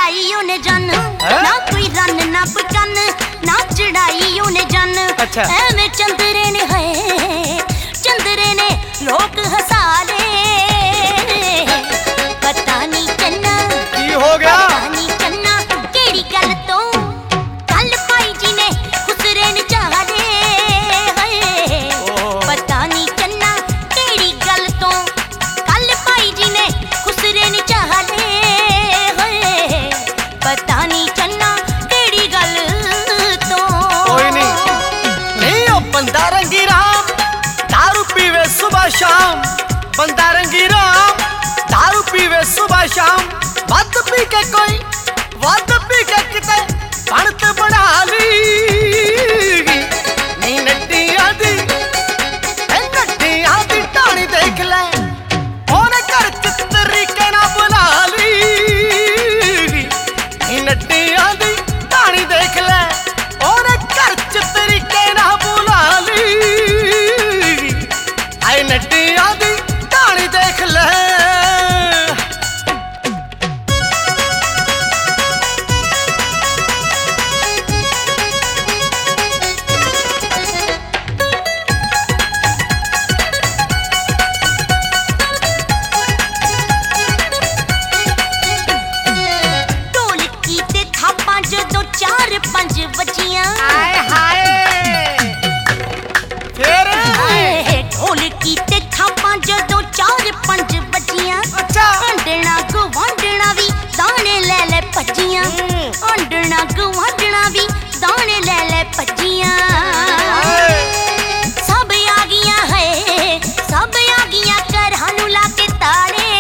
चढ़ाई उन्हें जन ना कोई रन ना कोई कन ना चढ़ाई उन्हें जन एवें चंद्रे ने है चंद्रे ने लोग हंसा ले पता नहीं चन्ना की हो गया पता नहीं चन्ना केड़ी गल तो कल भाई जी ने खुसरे ने चाह ले पता नहीं चन्ना केड़ी गल तो कल भाई जी ने खुसरे ने चाह ले पता नहीं चन्ना केड़ी गल तो कोई नहीं ओ बंदा रंगी राम दारू पीवे सुबह शाम बंदा रंगी राम दारू पीवे सुबह शाम वध पी के कोई वध पी के किते बनत बना ली नी नड्डियां दी टाणी देख ले ओने घर च तरीके ना बुला ली नी नड्डियां दी टाणी देख ले ओने घर च तरीके ना बुला ली आई नड्डियां दी टाणी देख ले आंडना गवांडना भी दाने ले ले भजियां सब आ गया है सब आ गया घरां नूं ला के ताले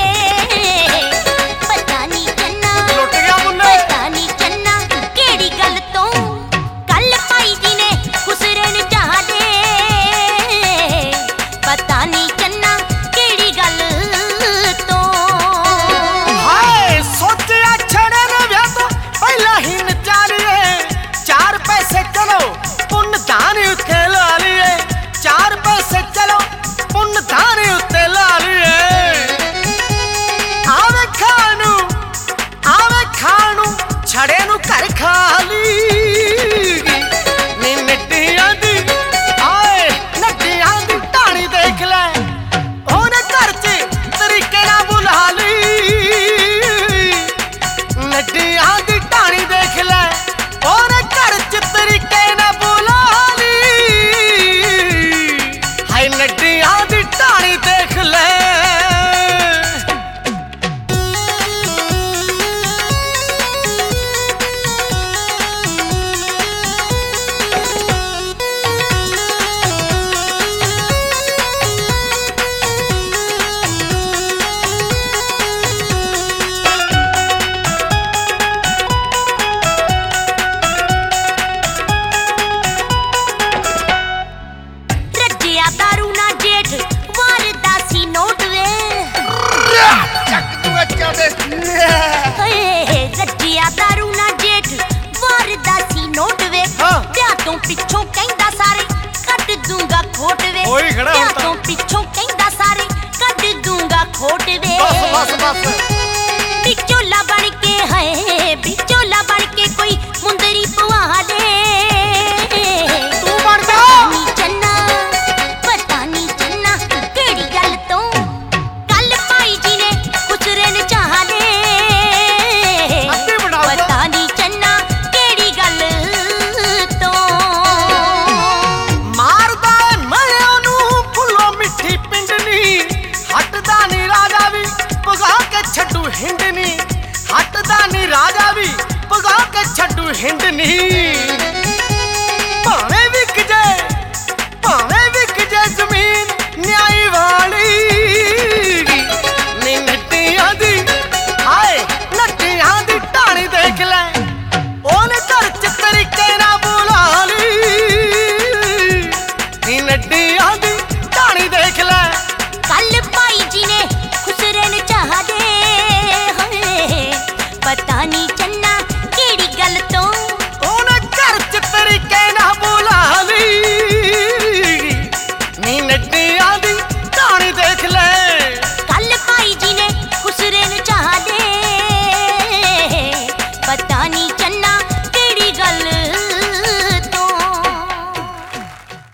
पता नहीं चन्ना पता नहीं चन्ना केड़ी गल तो कल भाई जी ने खुसरे ने चाह ले पता नहीं चन्ना केड़ी गल तो हाय सोचिया छड़े ने व्या तो पहला ही नचारिए चार पैसे चलो पुण्य दान उत्ते ला लिए चार पैसे चलो पुण्य दान उत्ते ला लिए आवे खानू छड़े नू घर खा ली नी नड्डियां दी आए नड्डियां दी टाणी देख ले ओने घर च तरीके ना बुला ली नड्डियां दी टाणी देख ले ओने घर च तरीके ना बुला ली हाय नड्डियां दी टाणी देख ले पिछों कहंदा सारे कट दूंगा खोट वे तो पिछों कहंदा सारे कट दूंगा खोट वे बिचोला बन के है बिचोला बन के कोई मुंदरी पवा दे तू बन जा पता नहीं चन्ना केड़ी गल तो कल भाई जी ने खुसरे ने चाह ले पता नहीं चन्ना केड़ी गल तो मारदा मैं ओनू फुल्लो मिठी पिंडनी हटदा नी राजा भी पगा के छड्डू हिंडनी हटदा नी राजा भी पगा के छड्डू हिंडनी